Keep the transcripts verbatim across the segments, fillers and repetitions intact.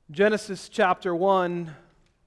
Genesis chapter one,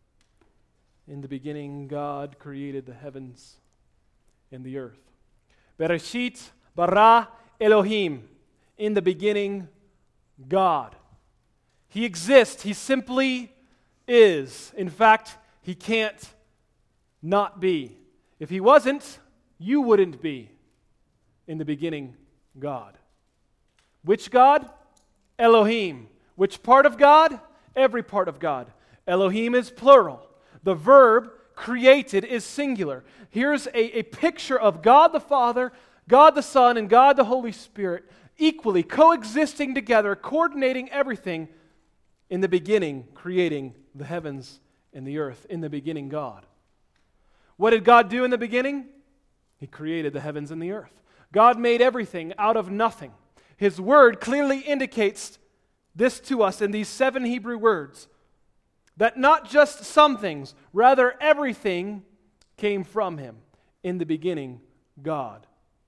in the beginning God created the heavens and the earth. Bereshit bara Elohim, in the beginning God. He exists, He simply is. In fact, He can't not be. If He wasn't, you wouldn't be. In the beginning, God. Which God? Elohim. Which part of God? Every part of God. Elohim is plural. The verb created is singular. Here's a, a picture of God the Father, God the Son, and God the Holy Spirit equally coexisting together, coordinating everything. In the beginning, creating the heavens and the earth. In the beginning, God. What did God do in the beginning? He created the heavens and the earth. God made everything out of nothing. His word clearly indicates this to us in these seven Hebrew words, that not just some things, rather everything came from Him. In the beginning, God.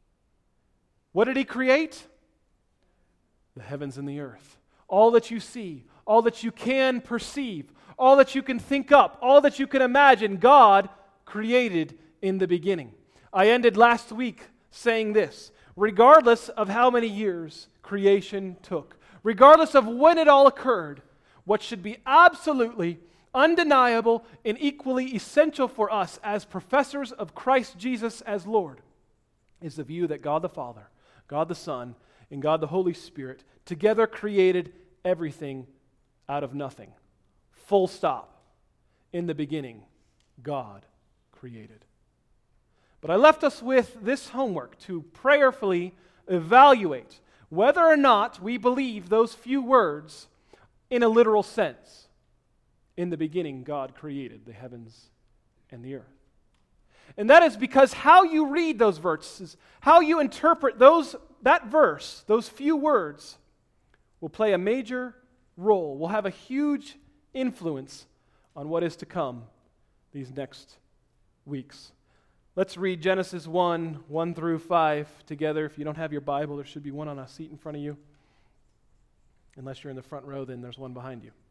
What did He create? The heavens and the earth. All that you see, all that you can perceive, all that you can think up, all that you can imagine, God created in the beginning. I ended last week saying this: regardless of how many years creation took, regardless of when it all occurred, what should be absolutely undeniable and equally essential for us as professors of Christ Jesus as Lord is the view that God the Father, God the Son, and God the Holy Spirit together created everything out of nothing. Full stop. In the beginning, God created. But I left us with this homework to prayerfully evaluate whether or not we believe those few words in a literal sense. In the beginning, God created the heavens and the earth. And that is because how you read those verses, how you interpret those that verse, those few words, will play a major role, will have a huge influence on what is to come these next weeks. Let's read Genesis one, one through five together. If you don't have your Bible, there should be one on a seat in front of you. Unless you're in the front row, then there's one behind you.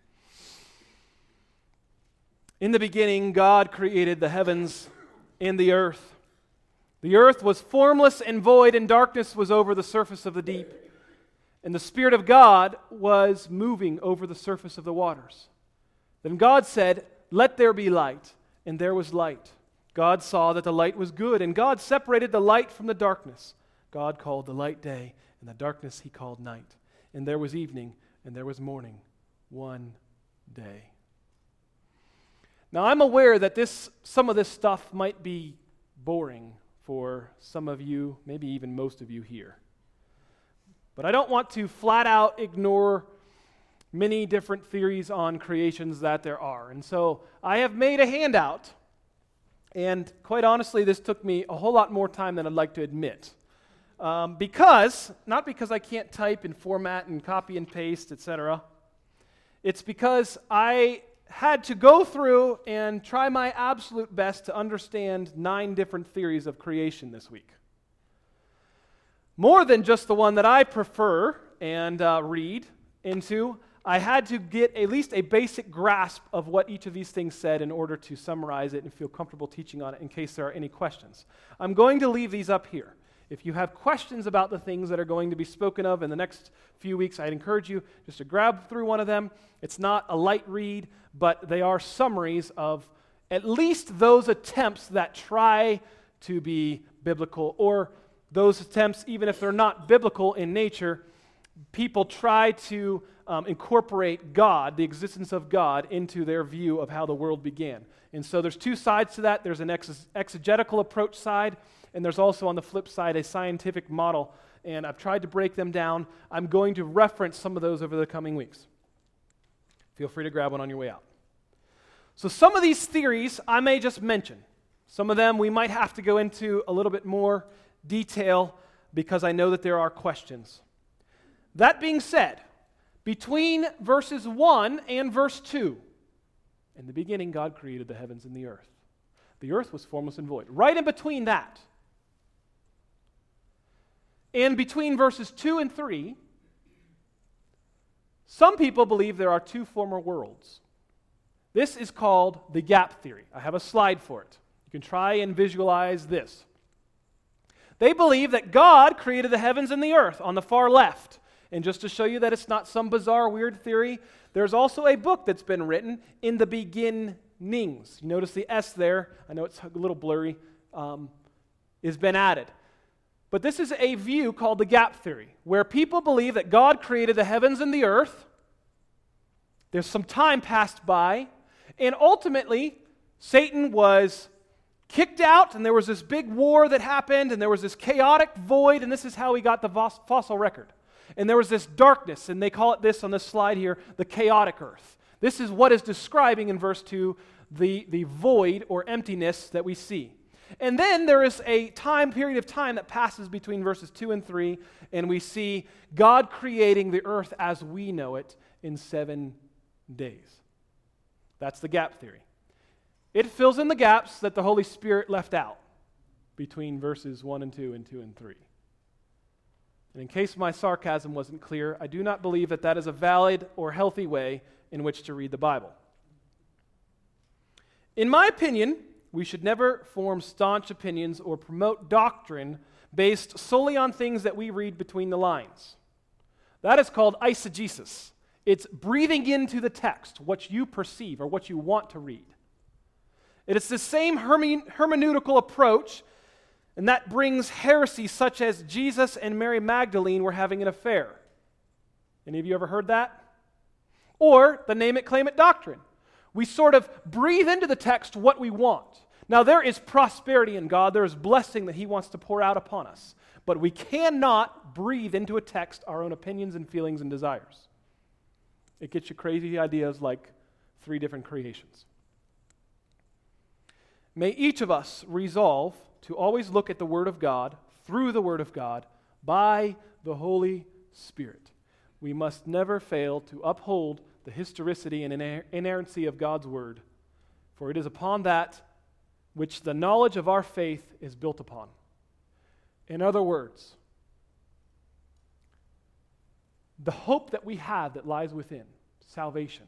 In the beginning, God created the heavens and the earth. The earth was formless and void, and darkness was over the surface of the deep. And the Spirit of God was moving over the surface of the waters. Then God said, "Let there be light," and there was light. God saw that the light was good, and God separated the light from the darkness. God called the light day, and the darkness He called night. And there was evening, and there was morning, one day. Now, I'm aware that this, some of this stuff might be boring for some of you, maybe even most of you here. But I don't want to flat out ignore many different theories on creations that there are. And so I have made a handout. And quite honestly, this took me a whole lot more time than I'd like to admit. Um, because, not because I can't type and format and copy and paste, et cetera. It's because I had to go through and try my absolute best to understand nine different theories of creation this week. More than just the one that I prefer and uh, read into, I had to get at least a basic grasp of what each of these things said in order to summarize it and feel comfortable teaching on it in case there are any questions. I'm going to leave these up here. If you have questions about the things that are going to be spoken of in the next few weeks, I'd encourage you just to grab through one of them. It's not a light read, but they are summaries of at least those attempts that try to be biblical, or those attempts, even if they're not biblical in nature, people try to um, incorporate God, the existence of God, into their view of how the world began. And so there's two sides to that. There's an ex- exegetical approach side, and there's also on the flip side a scientific model. And I've tried to break them down. I'm going to reference some of those over the coming weeks. Feel free to grab one on your way out. So some of these theories I may just mention. Some of them we might have to go into a little bit more detail because I know that there are questions. That being said, between verses one and verse two, in the beginning God created the heavens and the earth. The earth was formless and void. Right in between that, and between verses two and three, Some people believe there are two former worlds. This is called the gap theory. I have a slide for it. You can try and visualize this. They believe that God created the heavens and the earth on the far left. And just to show you that it's not some bizarre, weird theory, there's also a book that's been written, In the Beginnings. You notice the S there. I know it's a little blurry. Um, has been added. But this is a view called the gap theory, where people believe that God created the heavens and the earth. There's some time passed by, and ultimately, Satan was kicked out, and there was this big war that happened, and there was this chaotic void, and this is how we got the vos- fossil record. And there was this darkness, and they call it this on this slide here, the chaotic earth. This is what is describing in verse two the, the void or emptiness that we see. And then there is a time period of time that passes between verses two and three, and we see God creating the earth as we know it in seven days. That's the gap theory. It fills in the gaps that the Holy Spirit left out between verses one and two and two and three. And in case my sarcasm wasn't clear, I do not believe that that is a valid or healthy way in which to read the Bible. In my opinion, we should never form staunch opinions or promote doctrine based solely on things that we read between the lines. That is called eisegesis. It's breathing into the text what you perceive or what you want to read. It is the same herme- hermeneutical approach, and that brings heresy such as Jesus and Mary Magdalene were having an affair. Any of you ever heard that? Or the name it, claim it doctrine. We sort of breathe into the text what we want. Now, there is prosperity in God. There is blessing that He wants to pour out upon us. But we cannot breathe into a text our own opinions and feelings and desires. It gets you crazy ideas like three different creations. May each of us resolve to always look at the Word of God, through the Word of God, by the Holy Spirit. We must never fail to uphold the historicity and iner- inerrancy of God's Word, for it is upon that which the knowledge of our faith is built upon. In other words, the hope that we have that lies within, salvation,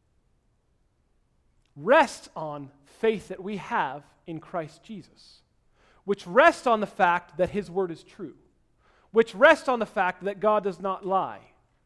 rests on faith that we have in Christ Jesus, which rests on the fact that His Word is true, which rests on the fact that God does not lie.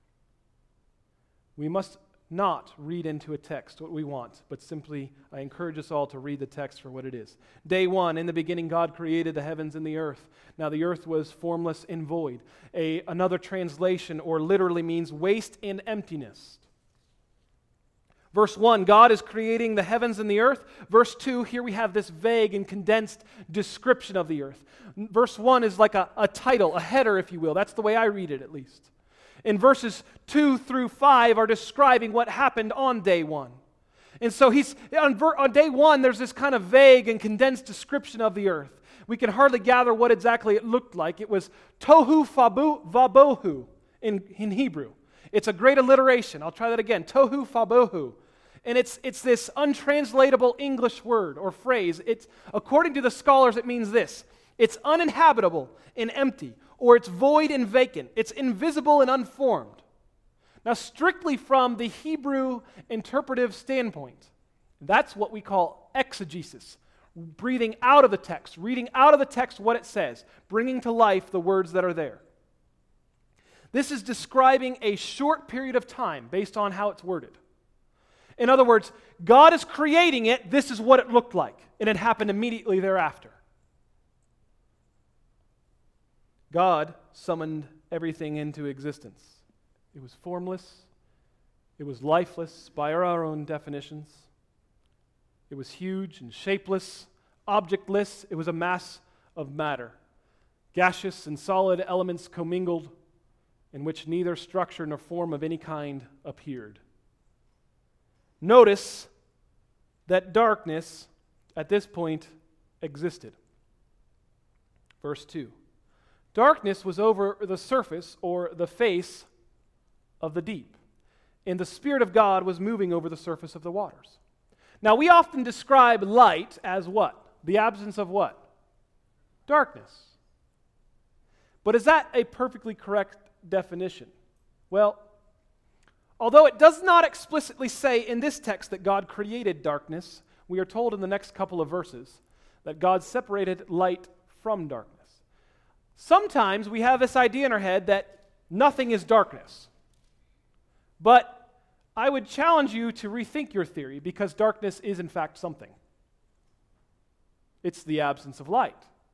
We must not read into a text what we want, but simply, I encourage us all to read the text for what it is. Day one, in the beginning God created the heavens and the earth. Now the earth was formless and void. A, another translation, or literally means waste and emptiness. Verse one, God is creating the heavens and the earth. Verse two, here we have this vague and condensed description of the earth. Verse one is like a, a title, a header, if you will. That's the way I read it, at least. And verses two through five are describing what happened on day one. And so he's on, ver, on day one, there's this kind of vague and condensed description of the earth. We can hardly gather what exactly it looked like. It was tohu fabu, vabohu in, in Hebrew. It's a great alliteration. I'll try that again. Tohu vabohu. And it's, it's this untranslatable English word or phrase. It's, according to the scholars, it means this. It's uninhabitable and empty, or it's void and vacant. It's invisible and unformed. Now, strictly from the Hebrew interpretive standpoint, that's what we call exegesis, breathing out of the text, reading out of the text what it says, bringing to life the words that are there. This is describing a short period of time based on how it's worded. In other words, God is creating it, this is what it looked like, and it happened immediately thereafter. God summoned everything into existence. It was formless. It was lifeless by our own definitions. It was huge and shapeless, objectless. It was a mass of matter. Gaseous and solid elements commingled in which neither structure nor form of any kind appeared. Notice that darkness at this point existed. Verse two. Darkness was over the surface or the face of the deep, and the Spirit of God was moving over the surface of the waters. Now, we often describe light as what? The absence of what? Darkness. But is that a perfectly correct definition? Well, Although it does not explicitly say in this text that God created darkness, we are told in the next couple of verses that God separated light from darkness. Sometimes we have this idea in our head that nothing is darkness. But I would challenge you to rethink your theory, because darkness is in fact something. It's the absence of light.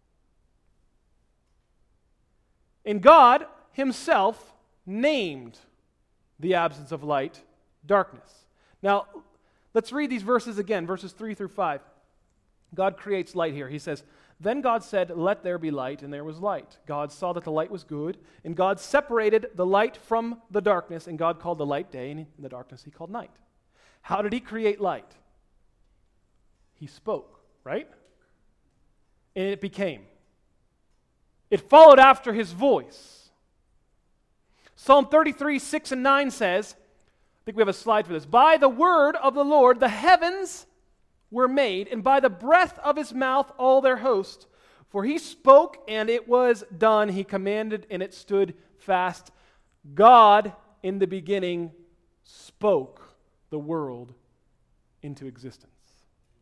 And God himself named the absence of light darkness. Now, let's read these verses again, verses three through five. God creates light here. He says, "Then God said, 'Let there be light,' and there was light. God saw that the light was good, and God separated the light from the darkness, and God called the light day, and the darkness he called night." How did he create light? He spoke, right? And it became. It followed after his voice. Psalm thirty-three, six and nine says, I think we have a slide for this, "By the word of the Lord the heavens were made, and by the breath of his mouth all their host. For he spoke, and it was done. He commanded, and it stood fast." God, in the beginning, spoke the world into existence.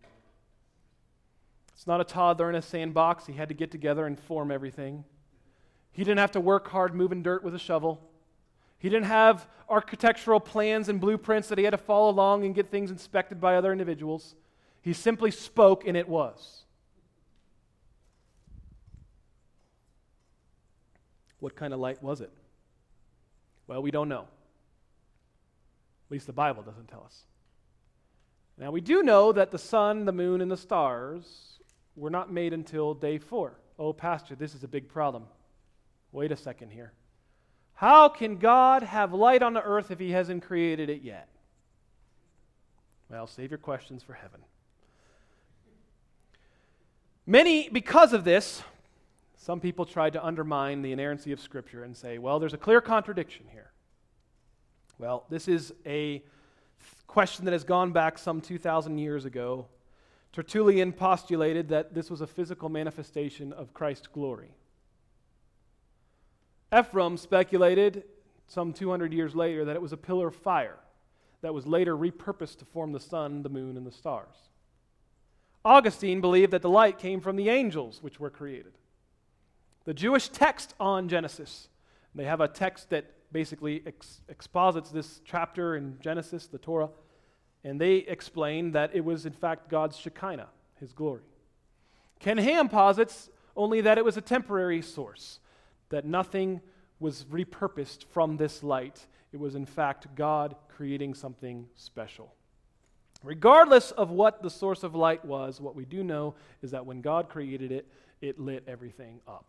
It's not a toddler in a sandbox. He had to get together and form everything. He didn't have to work hard moving dirt with a shovel. He didn't have architectural plans and blueprints that he had to follow along and get things inspected by other individuals. He simply spoke, and it was. What kind of light was it? Well, we don't know. At least the Bible doesn't tell us. Now, we do know that the sun, the moon, and the stars were not made until day four. Oh, Pastor, this is a big problem. Wait a second here. How can God have light on the earth if he hasn't created it yet? Well, save your questions for heaven. Many, because of this, some people tried to undermine the inerrancy of Scripture and say, well, there's a clear contradiction here. Well, this is a question that has gone back some two thousand years ago. Tertullian postulated that this was a physical manifestation of Christ's glory. Ephraim speculated some two hundred years later that it was a pillar of fire that was later repurposed to form the sun, the moon, and the stars. Augustine believed that the light came from the angels which were created. The Jewish text on Genesis, they have a text that basically ex- exposits this chapter in Genesis, the Torah, and they explain that it was in fact God's Shekinah, his glory. Ken Ham posits only that it was a temporary source, that nothing was repurposed from this light. It was in fact God creating something special. Regardless of what the source of light was, what we do know is that when God created it, it lit everything up.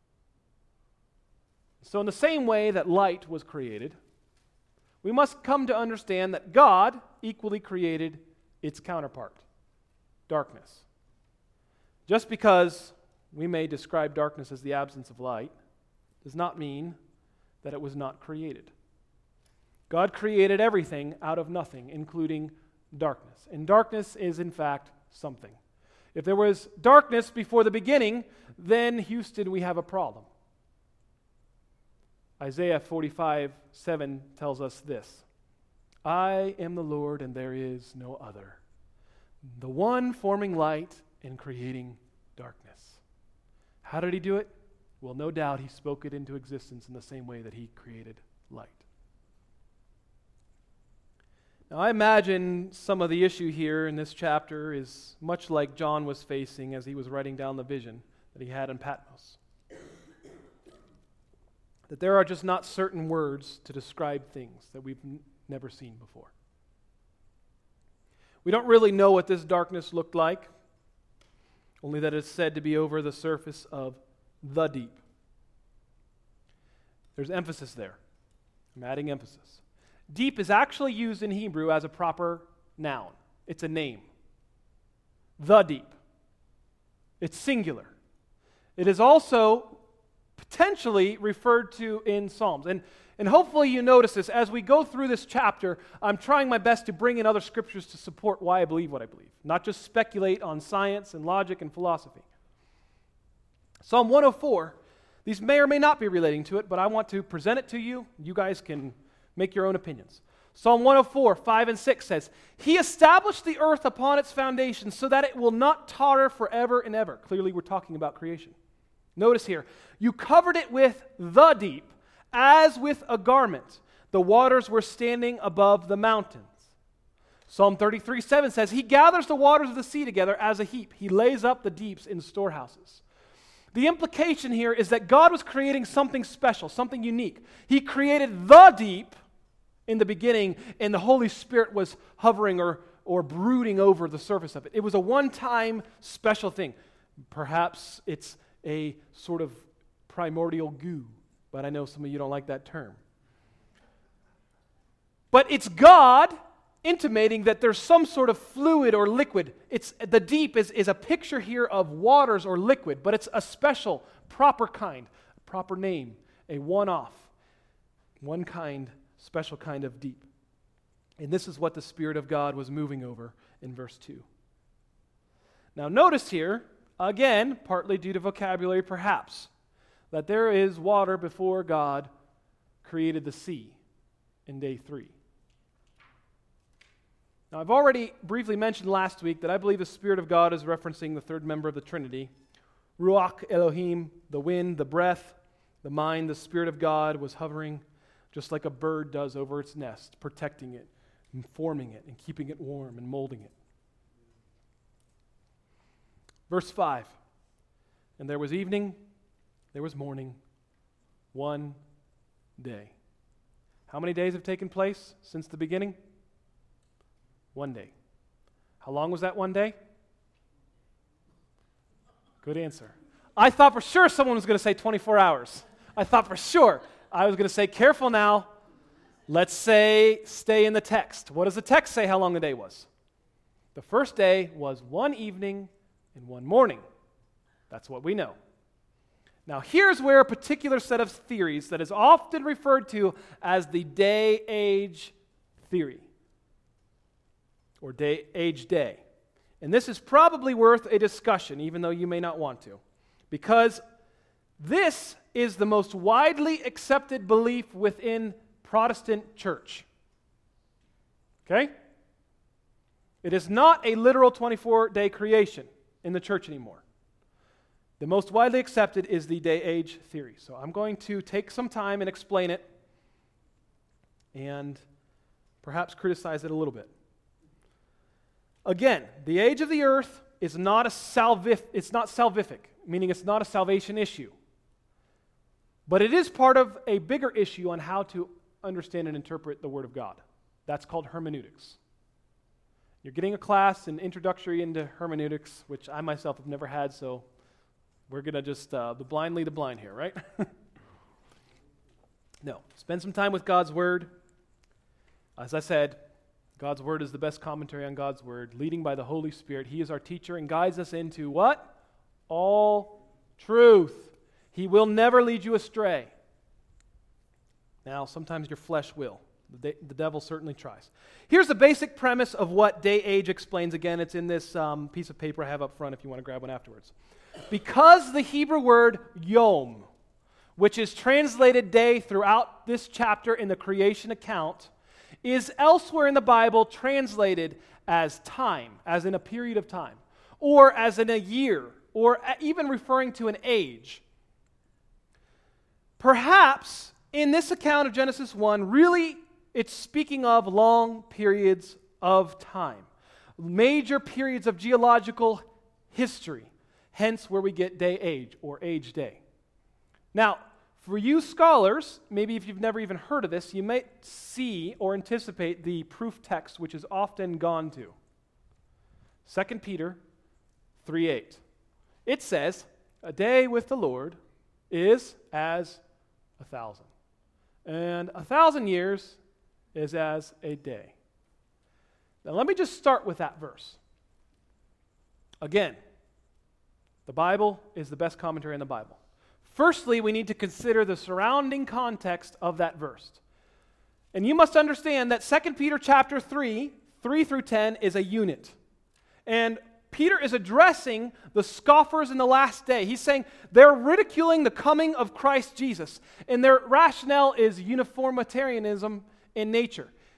So in the same way that light was created, we must come to understand that God equally created its counterpart, darkness. Just because we may describe darkness as the absence of light does not mean that it was not created. God created everything out of nothing, including darkness. And darkness is, in fact, something. If there was darkness before the beginning, then, Houston, we have a problem. Isaiah forty-five seven tells us this: "I am the Lord, and there is no other, the one forming light and creating darkness." How did he do it? Well, no doubt he spoke it into existence in the same way that he created light. Now, I imagine some of the issue here in this chapter is much like John was facing as he was writing down the vision that he had in Patmos. That there are just not certain words to describe things that we've n- never seen before. We don't really know what this darkness looked like, only that it's said to be over the surface of the deep. There's emphasis there. I'm adding emphasis. Deep is actually used in Hebrew as a proper noun. It's a name. The deep. It's singular. It is also potentially referred to in Psalms. And, and hopefully you notice this. As we go through this chapter, I'm trying my best to bring in other scriptures to support why I believe what I believe, not just speculate on science and logic and philosophy. Psalm one oh four, these may or may not be relating to it, but I want to present it to you. You guys can make your own opinions. Psalm one oh four, five and six says, He established the earth upon its foundations so that it will not totter forever and ever. Clearly, we're talking about creation. Notice here, you covered it with the deep, as with a garment. The waters were standing above the mountains. Psalm thirty-three, seven says, He gathers the waters of the sea together as a heap. He lays up the deeps in storehouses. The implication here is that God was creating something special, something unique. He created the deep in the beginning, and the Holy Spirit was hovering or, or brooding over the surface of it. It was a one-time special thing. Perhaps it's a sort of primordial goo, but I know some of you don't like that term. But it's God intimating that there's some sort of fluid or liquid. It's the deep is, is a picture here of waters or liquid, but it's a special, proper kind, proper name, a one-off, one kind, special kind of deep. And this is what the Spirit of God was moving over in verse two. Now notice here, again, partly due to vocabulary perhaps, that there is water before God created the sea in day three. Now I've already briefly mentioned last week that I believe the Spirit of God is referencing the third member of the Trinity. Ruach Elohim, the wind, the breath, the mind, the Spirit of God was hovering just like a bird does over its nest, protecting it, and forming it, and keeping it warm, and molding it. Verse five, and there was evening, there was morning, one day. How many days have taken place since the beginning? One day. How long was that one day? Good answer. I thought for sure someone was going to say twenty-four hours. I thought for sure. I was going to say, careful now. Let's say, stay in the text. What does the text say how long the day was? The first day was one evening and one morning. That's what we know. Now, here's where a particular set of theories that is often referred to as the day-age theory, or day age day. And this is probably worth a discussion, even though you may not want to, because this is the most widely accepted belief within Protestant church. Okay? It is not a literal twenty-four day creation in the church anymore. The most widely accepted is the day-age theory. So I'm going to take some time and explain it and perhaps criticize it a little bit. Again, the age of the earth is not a salvif- it's not salvific, meaning it's not a salvation issue. But it is part of a bigger issue on how to understand and interpret the Word of God. That's called hermeneutics. You're getting a class, an introductory into hermeneutics, which I myself have never had, so we're going to just, uh, the blind lead the blind here, right? No, spend some time with God's Word. As I said, God's Word is the best commentary on God's Word, leading by the Holy Spirit. He is our teacher and guides us into what? All truth. He will never lead you astray. Now, sometimes your flesh will. The, de- the devil certainly tries. Here's the basic premise of what day age explains. Again, it's in this um, piece of paper I have up front if you want to grab one afterwards. Because the Hebrew word yom, which is translated day throughout this chapter in the creation account, is elsewhere in the Bible translated as time, as in a period of time, or as in a year, or even referring to an age. Perhaps in this account of Genesis one, really it's speaking of long periods of time, major periods of geological history, hence where we get day age or age day. Now, for you scholars, maybe if you've never even heard of this, you might see or anticipate the proof text which is often gone to. Second Peter three eight. It says, a day with the Lord is as a thousand, and a thousand years is as a day. Now let me just start with that verse. Again, the Bible is the best commentary on the Bible. Firstly, we need to consider the surrounding context of that verse. And you must understand that Second Peter chapter three, three through ten is a unit. And Peter is addressing the scoffers in the last day. He's saying they're ridiculing the coming of Christ Jesus. And their rationale is uniformitarianism in nature.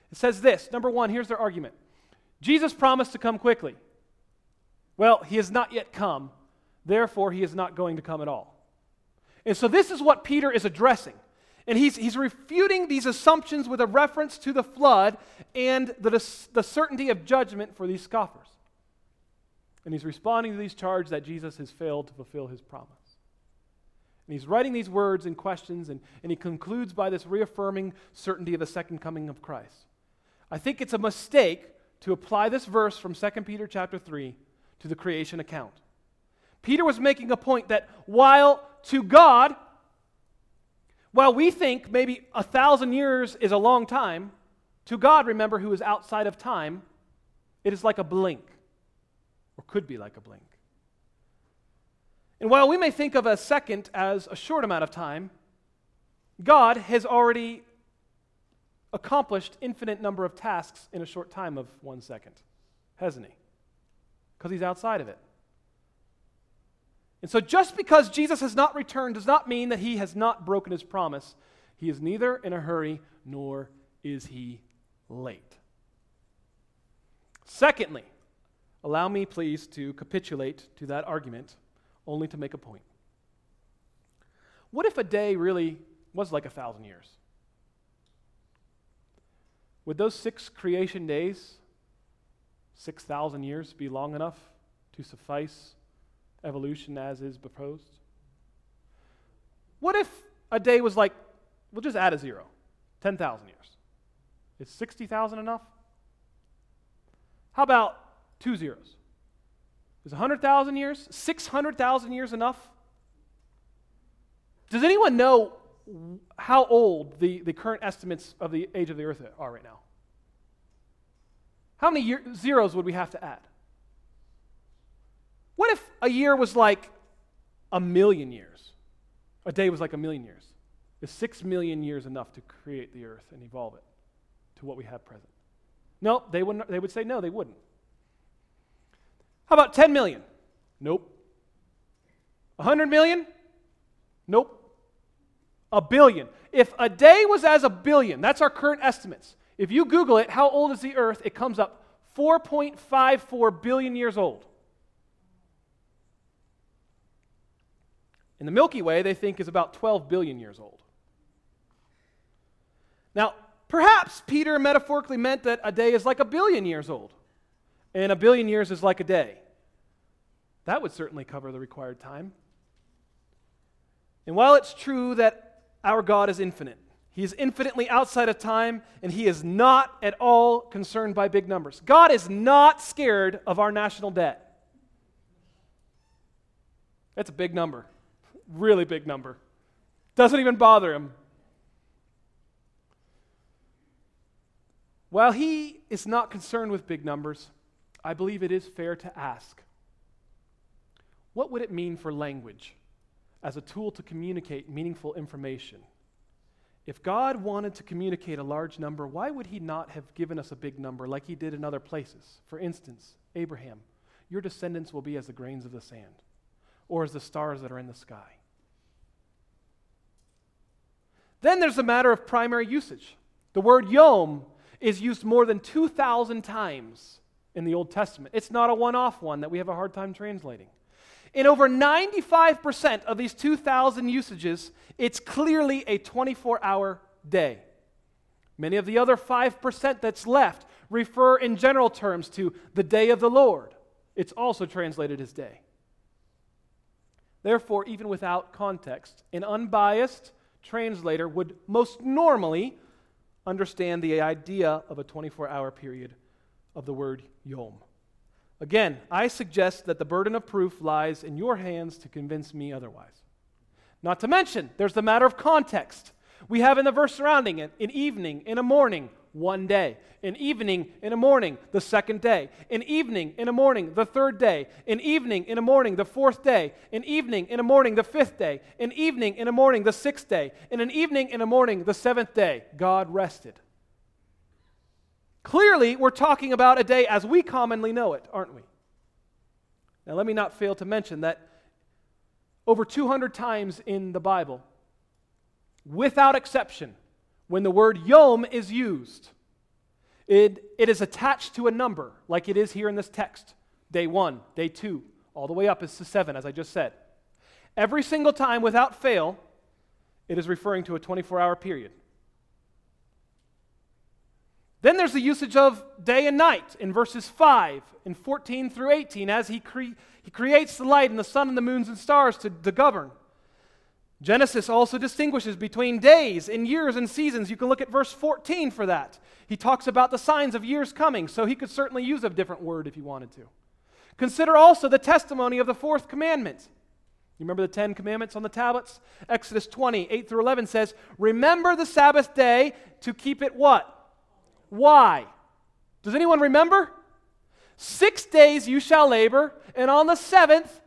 It says this. Number one, here's their argument. Jesus promised to come quickly. Well, he has not yet come. Therefore, he is not going to come at all. And so this is what Peter is addressing. And he's, he's refuting these assumptions with a reference to the flood and the, the certainty of judgment for these scoffers. And he's responding to these charges that Jesus has failed to fulfill his promise. And he's writing these words and questions, and, and he concludes by this reaffirming certainty of the second coming of Christ. I think it's a mistake to apply this verse from Second Peter chapter three to the creation account. Peter was making a point that while to God, while we think maybe a thousand years is a long time, to God, remember, who is outside of time, it is like a blink, or could be like a blink. And while we may think of a second as a short amount of time, God has already accomplished infinite number of tasks in a short time of one second, hasn't he? Because he's outside of it. And so just because Jesus has not returned does not mean that he has not broken his promise. He is neither in a hurry nor is he late. Secondly, allow me please to capitulate to that argument only to make a point. What if a day really was like a thousand years? Would those six creation days, six thousand years, be long enough to suffice evolution as is proposed? What if a day was like, we'll just add a zero, ten thousand years? Is sixty thousand enough? How about two zeros? Is one hundred thousand years, six hundred thousand years enough? Does anyone know how old the, the current estimates of the age of the earth are right now? How many year, zeros would we have to add? What if a year was like a million years? A day was like a million years. Is six million years enough to create the earth and evolve it to what we have present? No, they wouldn't. They would say no, they wouldn't. How about ten million? Nope. one hundred million? Nope. A billion. If a day was as a billion, that's our current estimates. If you Google it, how old is the earth? It comes up four point five four billion years old. In the Milky Way, they think is about twelve billion years old. Now, perhaps Peter metaphorically meant that a day is like a billion years old, and a billion years is like a day. That would certainly cover the required time. And while it's true that our God is infinite, he is infinitely outside of time, and he is not at all concerned by big numbers. God is not scared of our national debt. That's a big number. Really big number. Doesn't even bother him. While he is not concerned with big numbers, I believe it is fair to ask, what would it mean for language as a tool to communicate meaningful information? If God wanted to communicate a large number, why would he not have given us a big number like he did in other places? For instance, Abraham, your descendants will be as the grains of the sand, or as the stars that are in the sky. Then there's a matter of primary usage. The word yom is used more than two thousand times in the Old Testament. It's not a one-off one that we have a hard time translating. In over ninety-five percent of these two thousand usages, it's clearly a twenty-four hour day. Many of the other five percent that's left refer in general terms to the day of the Lord. It's also translated as day. Therefore, even without context, an unbiased translator would most normally understand the idea of a twenty-four hour period of the word yom. Again, I suggest that the burden of proof lies in your hands to convince me otherwise. Not to mention, there's the matter of context. We have in the verse surrounding it, an evening, in a morning, one day. An evening, in a morning, the second day. An evening, in a morning, the third day. An evening, in a morning, the fourth day. An evening, in a morning, the fifth day. An evening, in a morning, the sixth day. And an evening, in a morning, the seventh day. God rested. Clearly, we're talking about a day as we commonly know it, aren't we? Now, let me not fail to mention that over two hundred times in the Bible, without exception, when the word yom is used, It, it is attached to a number, like it is here in this text. Day one, day two, all the way up is to seven, as I just said. Every single time, without fail, it is referring to a twenty-four hour period. Then there's the usage of day and night in verses five and fourteen through eighteen, as he, cre- he creates the light and the sun and the moons and stars to, to govern. Genesis also distinguishes between days and years and seasons. You can look at verse fourteen for that. He talks about the signs of years coming, so he could certainly use a different word if he wanted to. Consider also the testimony of the fourth commandment. You remember the Ten Commandments on the tablets? Exodus twenty, eight through eleven says, remember the Sabbath day to keep it what? Why? Does anyone remember? Six days you shall labor, and on the seventh,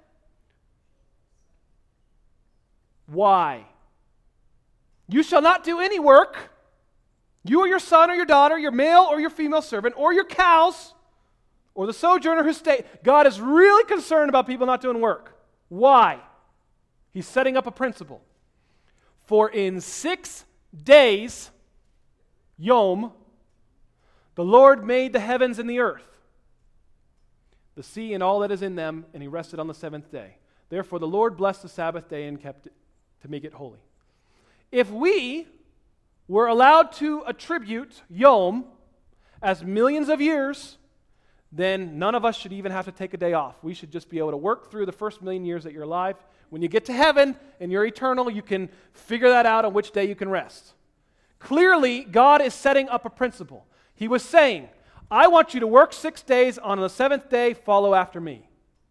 why? You shall not do any work, you or your son or your daughter, your male or your female servant, or your cows, or the sojourner who stay. God is really concerned about people not doing work. Why? He's setting up a principle. For in six days, Yom, the Lord made the heavens and the earth, the sea and all that is in them, and he rested on the seventh day. Therefore the Lord blessed the Sabbath day and kept it to make it holy. If we were allowed to attribute Yom as millions of years, then none of us should even have to take a day off. We should just be able to work through the first million years that you're alive. When you get to heaven and you're eternal, you can figure that out on which day you can rest. Clearly, God is setting up a principle. He was saying, I want you to work six days, on the seventh day, follow after me.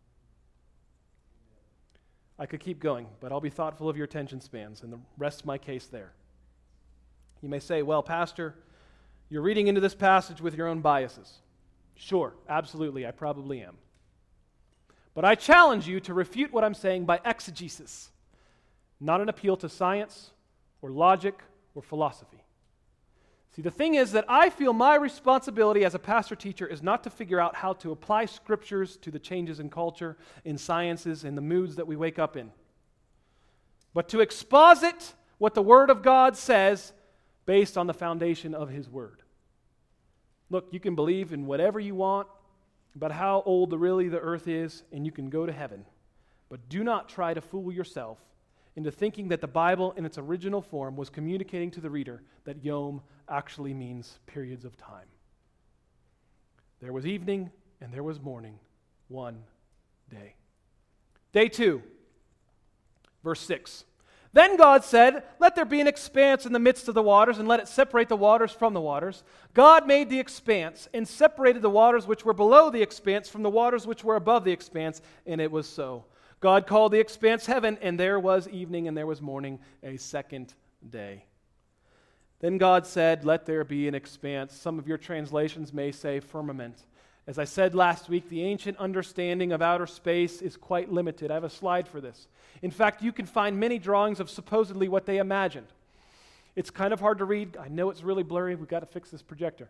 I could keep going, but I'll be thoughtful of your attention spans and rest my case there. You may say, well, Pastor, you're reading into this passage with your own biases. Sure, absolutely, I probably am. But I challenge you to refute what I'm saying by exegesis, not an appeal to science or logic or philosophy. See, the thing is that I feel my responsibility as a pastor-teacher is not to figure out how to apply scriptures to the changes in culture, in sciences, in the moods that we wake up in, but to exposit what the Word of God says based on the foundation of His Word. Look, you can believe in whatever you want about how old the, really the earth is, and you can go to heaven, but do not try to fool yourself into thinking that the Bible in its original form was communicating to the reader that Yom actually means periods of time. There was evening and there was morning, one day. Day two, verse six. Then God said, let there be an expanse in the midst of the waters, and let it separate the waters from the waters. God made the expanse and separated the waters which were below the expanse from the waters which were above the expanse, and it was so. God called the expanse heaven, and there was evening and there was morning, a second day. Then God said, let there be an expanse. Some of your translations may say firmament. As I said last week, the ancient understanding of outer space is quite limited. I have a slide for this. In fact, you can find many drawings of supposedly what they imagined. It's kind of hard to read. I know it's really blurry. We've got to fix this projector.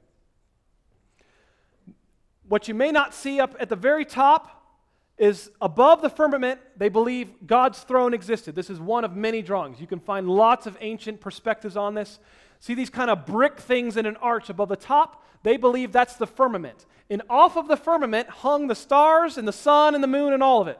What you may not see up at the very top is above the firmament, they believe God's throne existed. This is one of many drawings. You can find lots of ancient perspectives on this. See these kind of brick things in an arch above the top? They believe that's the firmament. And off of the firmament hung the stars and the sun and the moon and all of it.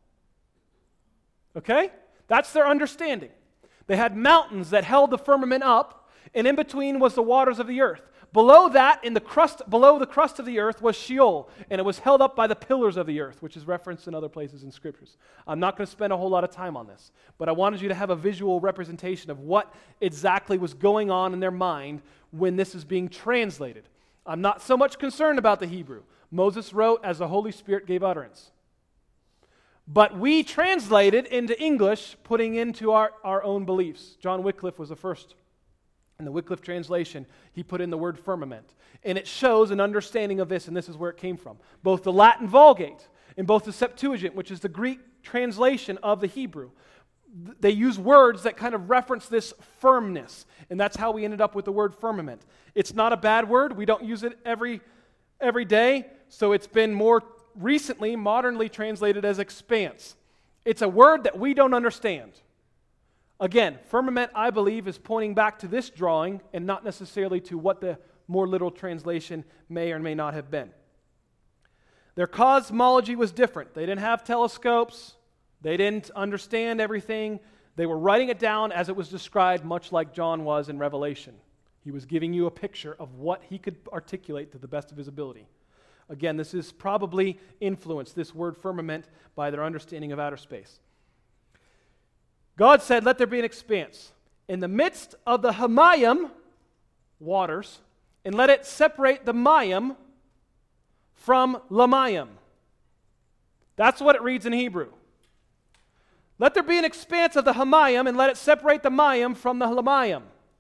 Okay? That's their understanding. They had mountains that held the firmament up, and in between was the waters of the earth. Below that, in the crust, below the crust of the earth was Sheol, and it was held up by the pillars of the earth, which is referenced in other places in Scriptures. I'm not going to spend a whole lot of time on this, but I wanted you to have a visual representation of what exactly was going on in their mind when this is being translated. I'm not so much concerned about the Hebrew. Moses wrote as the Holy Spirit gave utterance. But we translated into English, putting into our, our own beliefs. John Wycliffe was the first. In the Wycliffe translation, he put in the word firmament. And it shows an understanding of this, and this is where it came from. Both the Latin Vulgate and both the Septuagint, which is the Greek translation of the Hebrew, they use words that kind of reference this firmness. And that's how we ended up with the word firmament. It's not a bad word. We don't use it every, every day, so it's been more recently, modernly translated as expanse. It's a word that we don't understand. Again, firmament, I believe, is pointing back to this drawing and not necessarily to what the more literal translation may or may not have been. Their cosmology was different. They didn't have telescopes. They didn't understand everything. They were writing it down as it was described, much like John was in Revelation. He was giving you a picture of what he could articulate to the best of his ability. Again, this is probably influenced, this word firmament, by their understanding of outer space. God said, let there be an expanse in the midst of the Hamayim, waters, and let it separate the Mayim from Lamayim. That's what it reads in Hebrew. Let there be an expanse of the Hamayim and let it separate the Mayim from the Lamayim.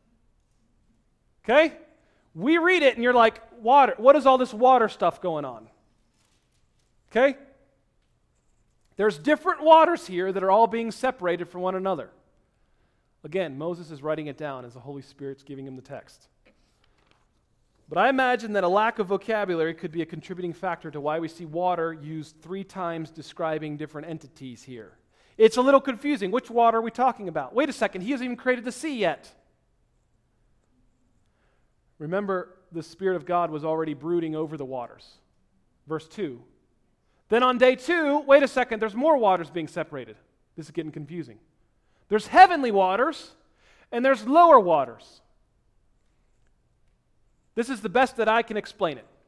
Okay? We read it and you're like, water. What is all this water stuff going on? Okay? There's different waters here that are all being separated from one another. Again, Moses is writing it down as the Holy Spirit's giving him the text. But I imagine that a lack of vocabulary could be a contributing factor to why we see water used three times describing different entities here. It's a little confusing. Which water are we talking about? Wait a second, he hasn't even created the sea yet. Remember, the Spirit of God was already brooding over the waters. Verse two. Then on day two, wait a second, there's more waters being separated. This is getting confusing. There's heavenly waters, and there's lower waters. This is the best that I can explain it.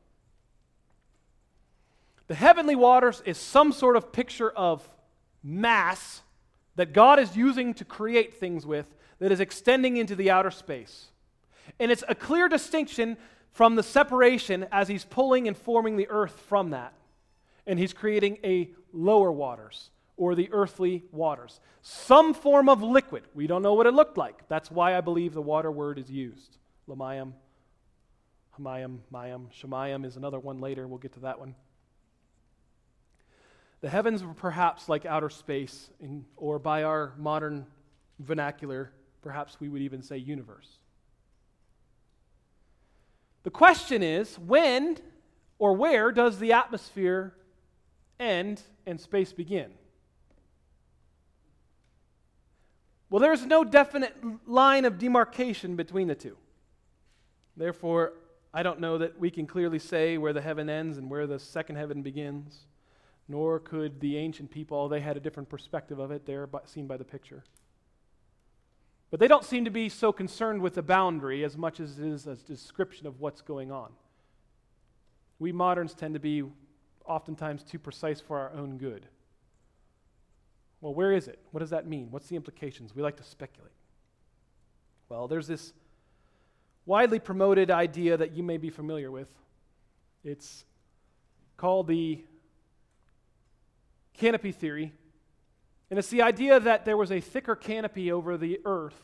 The heavenly waters is some sort of picture of mass that God is using to create things with that is extending into the outer space. And it's a clear distinction from the separation as he's pulling and forming the earth from that. And he's creating a lower waters, or the earthly waters. Some form of liquid. We don't know what it looked like. That's why I believe the water word is used. Lamayim, Hamayim, Mayim, Shemayim is another one later. We'll get to that one. The heavens were perhaps like outer space, in, or by our modern vernacular, perhaps we would even say universe. The question is, when or where does the atmosphere end and space begin? Well, there is no definite line of demarcation between the two. Therefore, I don't know that we can clearly say where the heaven ends and where the second heaven begins, nor could the ancient people. They had a different perspective of it there, seen by the picture. But they don't seem to be so concerned with the boundary as much as it is a description of what's going on. We moderns tend to be oftentimes too precise for our own good. Well, where is it? What does that mean? What's the implications? We like to speculate. Well, there's this widely promoted idea that you may be familiar with. It's called the canopy theory. And it's the idea that there was a thicker canopy over the earth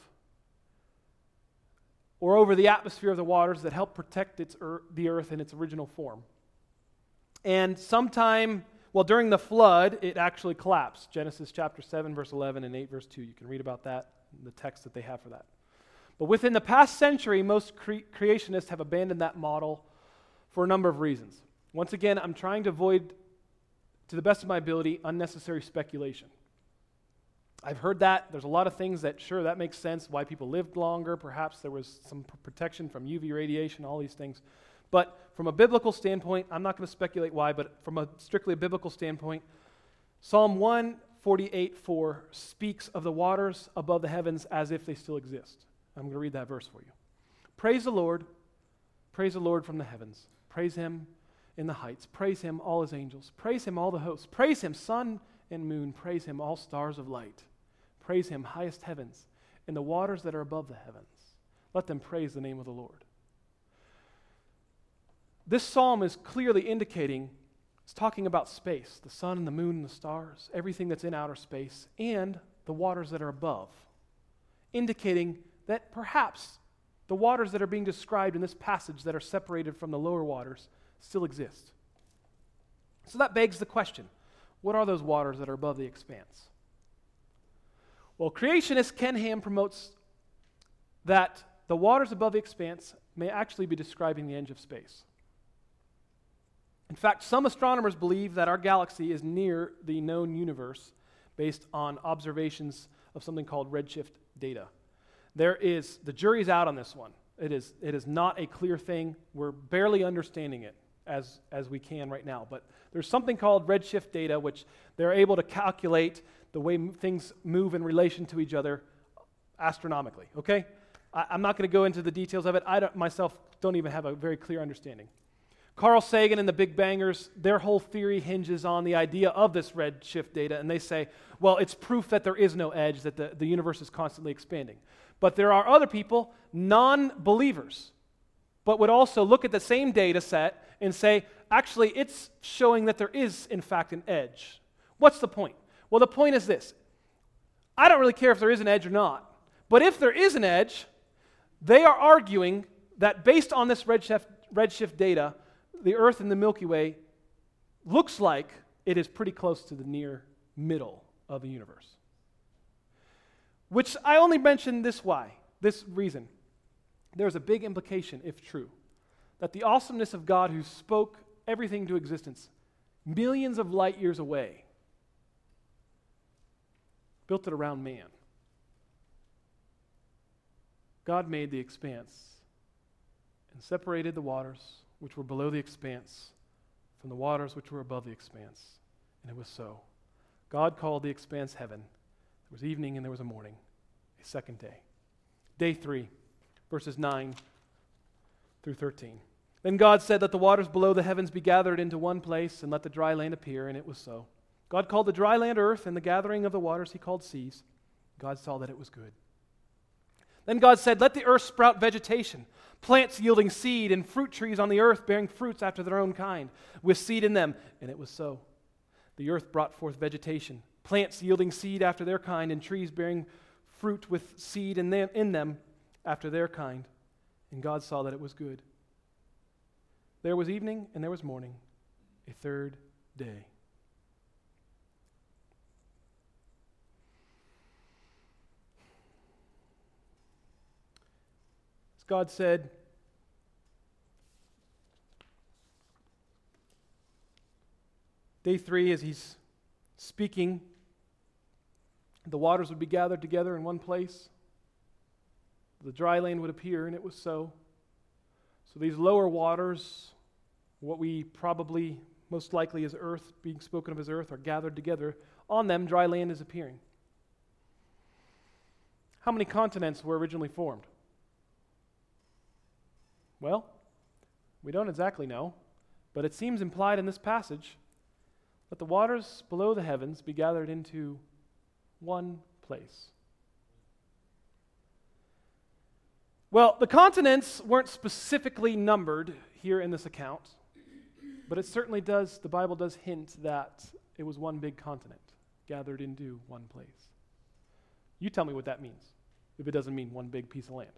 or over the atmosphere of the waters that helped protect its er- the earth in its original form. And sometime, well, during the flood, it actually collapsed. Genesis chapter seven, verse eleven, and eight, verse two. You can read about that in the text that they have for that. But within the past century, most cre- creationists have abandoned that model for a number of reasons. Once again, I'm trying to avoid, to the best of my ability, unnecessary speculation. I've heard that. There's a lot of things that, sure, that makes sense, why people lived longer. Perhaps there was some p- protection from U V radiation, all these things. But from a biblical standpoint, I'm not going to speculate why, but from a strictly biblical standpoint, Psalm one forty-eight four speaks of the waters above the heavens as if they still exist. I'm going to read that verse for you. Praise the Lord. Praise the Lord from the heavens. Praise him in the heights. Praise him, all his angels. Praise him, all the hosts. Praise him, sun and moon. Praise him, all stars of light. Praise him, highest heavens, and the waters that are above the heavens. Let them praise the name of the Lord. This psalm is clearly indicating, it's talking about space, the sun and the moon and the stars, everything that's in outer space, and the waters that are above, indicating that perhaps the waters that are being described in this passage that are separated from the lower waters still exist. So that begs the question, what are those waters that are above the expanse? Well, creationist Ken Ham promotes that the waters above the expanse may actually be describing the edge of space. In fact, some astronomers believe that our galaxy is near the known universe based on observations of something called redshift data. There is, the jury's out on this one. It is, it is not a clear thing. We're barely understanding it as, as we can right now. But there's something called redshift data, which they're able to calculate the way m- things move in relation to each other astronomically, okay? I, I'm not going to go into the details of it. I don't, myself don't even have a very clear understanding. Carl Sagan and the Big Bangers, their whole theory hinges on the idea of this redshift data, and they say, well, it's proof that there is no edge, that the, the universe is constantly expanding. But there are other people, non-believers, but would also look at the same data set and say, actually, it's showing that there is, in fact, an edge. What's the point? Well, the point is this. I don't really care if there is an edge or not, but if there is an edge, they are arguing that based on this redshift, redshift data, the Earth and the Milky Way looks like it is pretty close to the near middle of the universe. Which I only mention this why, this reason. There's a big implication, if true, that the awesomeness of God who spoke everything to existence millions of light years away built it around man. God made the expanse and separated the waters which were below the expanse from the waters which were above the expanse. And it was so. God called the expanse heaven. There was evening and there was a morning, a second day. Day three, verses nine through thirteen. Then God said, let the waters below the heavens be gathered into one place, and let the dry land appear, and it was so. God called the dry land earth, and the gathering of the waters he called seas. God saw that it was good. Then God said, let the earth sprout vegetation, plants yielding seed, and fruit trees on the earth bearing fruits after their own kind, with seed in them. And it was so. The earth brought forth vegetation, plants yielding seed after their kind, and trees bearing fruit with seed in them, in them after their kind. And God saw that it was good. There was evening and there was morning, a third day. God said, day three, as he's speaking, the waters would be gathered together in one place. The dry land would appear, and it was so. So these lower waters, what we probably most likely as earth, being spoken of as earth, are gathered together. On them, dry land is appearing. How many continents were originally formed? Well, we don't exactly know, but it seems implied in this passage that the waters below the heavens be gathered into one place. Well, the continents weren't specifically numbered here in this account, but it certainly does, the Bible does hint that it was one big continent gathered into one place. You tell me what that means, if it doesn't mean one big piece of land.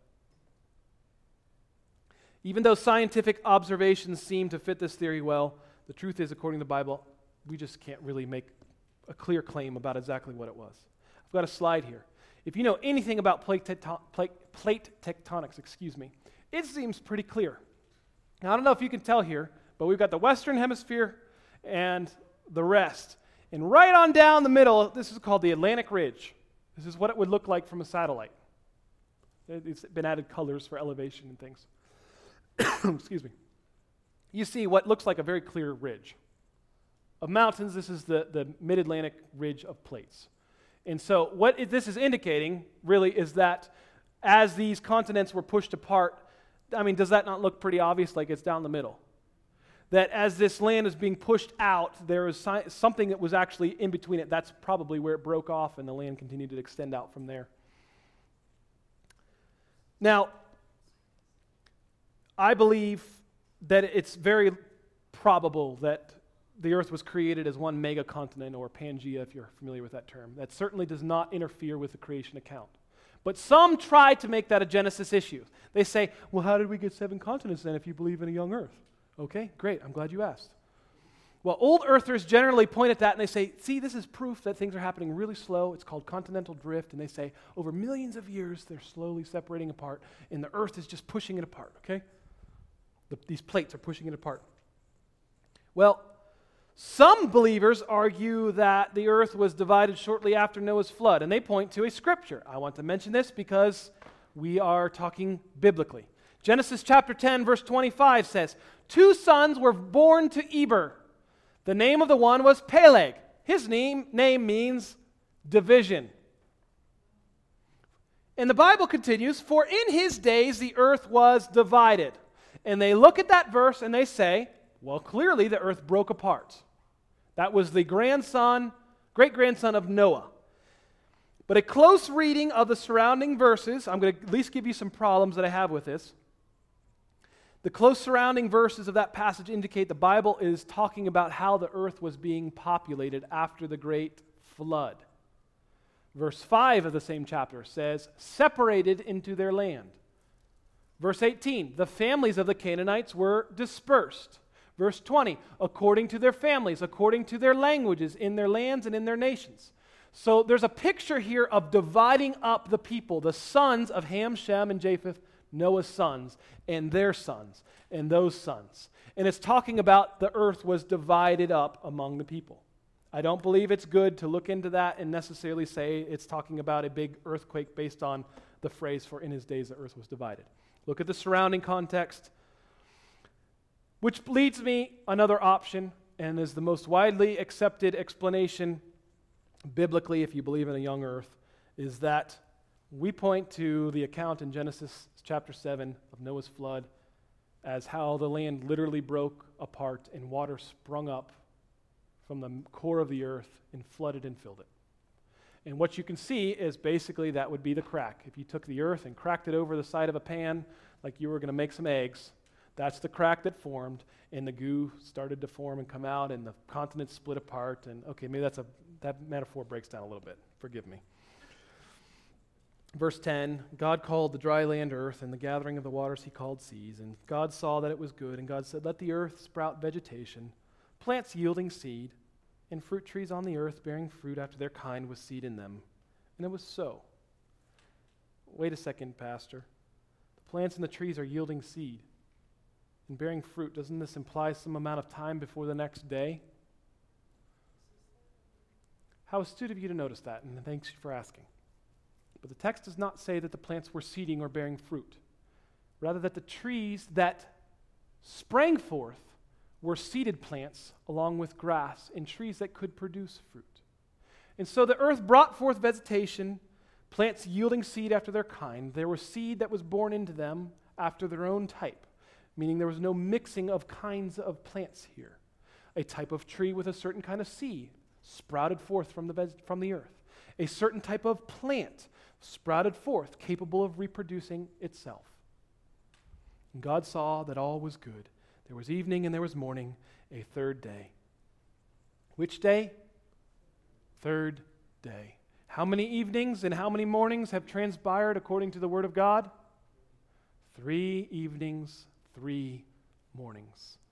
Even though scientific observations seem to fit this theory well, the truth is, according to the Bible, we just can't really make a clear claim about exactly what it was. I've got a slide here. If you know anything about plate, tecto- plate, plate tectonics, excuse me, it seems pretty clear. Now, I don't know if you can tell here, but we've got the Western Hemisphere and the rest. And right on down the middle, this is called the Atlantic Ridge. This is what it would look like from a satellite. It's been added colors for elevation and things. Excuse me. You see what looks like a very clear ridge. Of mountains, this is the, the mid-Atlantic ridge of plates. And so what it, this is indicating, really, is that as these continents were pushed apart, I mean, does that not look pretty obvious, like it's down the middle? That as this land is being pushed out, there is si- something that was actually in between it. That's probably where it broke off, and the land continued to extend out from there. Now, I believe that it's very probable that the earth was created as one megacontinent, or Pangea, if you're familiar with that term. That certainly does not interfere with the creation account. But some try to make that a Genesis issue. They say, well, how did we get seven continents then if you believe in a young earth? Okay, great, I'm glad you asked. Well, old earthers generally point at that and they say, see, this is proof that things are happening really slow. It's called continental drift. And they say, over millions of years, they're slowly separating apart, and the earth is just pushing it apart, okay? The, these plates are pushing it apart. Well, some believers argue that the earth was divided shortly after Noah's flood, and they point to a scripture. I want to mention this because we are talking biblically. Genesis chapter ten, verse twenty-five says, two sons were born to Eber. The name of the one was Peleg. His name, name means division. And the Bible continues, for in his days the earth was divided. And they look at that verse and they say, well, clearly the earth broke apart. That was the grandson, great-grandson of Noah. But a close reading of the surrounding verses, I'm going to at least give you some problems that I have with this. The close surrounding verses of that passage indicate the Bible is talking about how the earth was being populated after the great flood. Verse five of the same chapter says, separated into their land. Verse eighteen, the families of the Canaanites were dispersed. Verse twenty, according to their families, according to their languages, in their lands and in their nations. So there's a picture here of dividing up the people, the sons of Ham, Shem, and Japheth, Noah's sons, and their sons, and those sons. And it's talking about the earth was divided up among the people. I don't believe it's good to look into that and necessarily say it's talking about a big earthquake based on the phrase, for in his days the earth was divided. Look at the surrounding context, which leads me another option, and is the most widely accepted explanation biblically, if you believe in a young earth, is that we point to the account in Genesis chapter seven of Noah's flood as how the land literally broke apart and water sprung up from the core of the earth and flooded and filled it. And what you can see is basically that would be the crack. If you took the earth and cracked it over the side of a pan like you were going to make some eggs, that's the crack that formed, and the goo started to form and come out, and the continents split apart. And okay, maybe that's a that metaphor breaks down a little bit. Forgive me. Verse ten, God called the dry land earth, and the gathering of the waters he called seas. And God saw that it was good, and God said, let the earth sprout vegetation, plants yielding seed, and fruit trees on the earth bearing fruit after their kind with seed in them. And it was so. Wait a second, Pastor. The plants and the trees are yielding seed and bearing fruit. Doesn't this imply some amount of time before the next day? How astute of you to notice that, and thanks for asking. But the text does not say that the plants were seeding or bearing fruit. Rather, that the trees that sprang forth were seeded plants along with grass and trees that could produce fruit. And so the earth brought forth vegetation, plants yielding seed after their kind. There was seed that was born into them after their own type, meaning there was no mixing of kinds of plants here. A type of tree with a certain kind of seed sprouted forth from the, veg- from the earth. A certain type of plant sprouted forth, capable of reproducing itself. And God saw that all was good. There was evening and there was morning, a third day. Which day? Third day. How many evenings and how many mornings have transpired according to the Word of God? Three evenings, three mornings.